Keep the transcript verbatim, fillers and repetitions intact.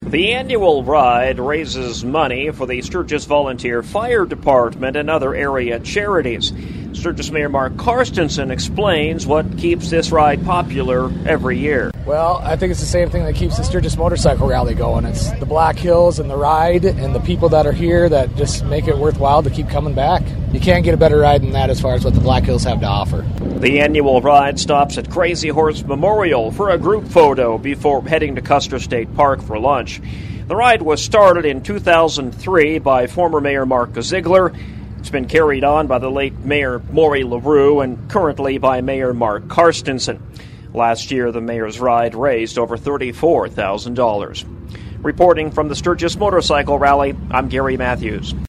The annual ride raises money for the Sturgis Volunteer Fire Department and other area charities. Sturgis Mayor Mark Carstensen explains what keeps this ride popular every year. Well, I think it's the same thing that keeps the Sturgis Motorcycle Rally going. It's the Black Hills and the ride and the people that are here that just make it worthwhile to keep coming back. You can't get a better ride than that as far as what the Black Hills have to offer. The annual ride stops at Crazy Horse Memorial for a group photo before heading to Custer State Park for lunch. The ride was started in two thousand three by former Mayor Mark Ziegler. It's been carried on by the late Mayor Maury LaRue and currently by Mayor Mark Carstensen. Last year, the mayor's ride raised over thirty-four thousand dollars. Reporting from the Sturgis Motorcycle Rally, I'm Gary Matthews.